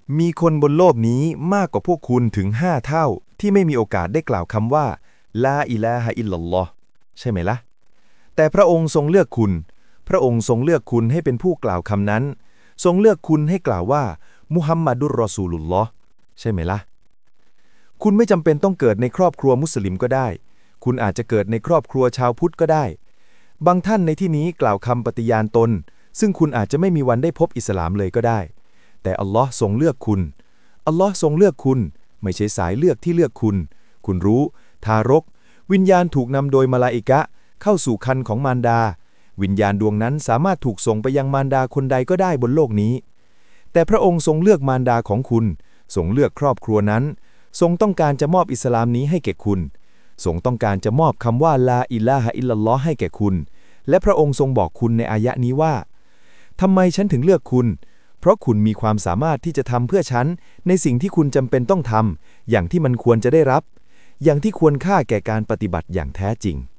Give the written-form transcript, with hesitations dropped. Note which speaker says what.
Speaker 1: มีคนบนโลกนี้มากกว่าพวกคุณถึง5 เท่าที่ไม่มีโอกาสได้กล่าวคำว่าลาอิลาฮะอิลลัลลอฮ์ใช่ไหมล่ะแต่พระองค์ทรงเลือกคุณพระองค์ทรงเลือกคุณให้เป็นผู้กล่าวคำนั้นทรงเลือกคุณให้กล่าวว่ามุฮัมมัดุรรอซูลุลลอฮ์ใช่ไหมล่ะคุณไม่จำเป็นต้องเกิดในครอบครัวมุสลิมก็ได้คุณอาจจะเกิดในครอบครัวชาวพุทธก็ได้บางท่านในที่นี้กล่าวคำปฏิญาณตนซึ่งคุณอาจจะไม่มีวันได้พบอิสลามเลยก็ได้แต่อัลลอฮ์ทรงเลือกคุณอัลลอฮ์ทรงเลือกคุณไม่ใช่สายเลือกที่เลือกคุณคุณรู้ทารกวิญญาณถูกนำโดยมลาอิกะห์เข้าสู่ครรภ์ของมารดาวิญญาณดวงนั้นสามารถถูกส่งไปยังมารดาคนใดก็ได้บนโลกนี้แต่พระองค์ทรงเลือกมารดาของคุณทรงเลือกครอบครัวนั้นทรงต้องการจะมอบอิสลามนี้ให้แก่คุณทรงต้องการจะมอบคำว่าลาอิลาฮะอิลลัลลอฮ์ให้แก่คุณและพระองค์ทรงบอกคุณในอายะนี้ว่าทำไมฉันถึงเลือกคุณเพราะคุณมีความสามารถที่จะทำเพื่อฉันในสิ่งที่คุณจำเป็นต้องทำอย่างที่มันควรจะได้รับอย่างที่ควรค่าแก่การปฏิบัติอย่างแท้จริง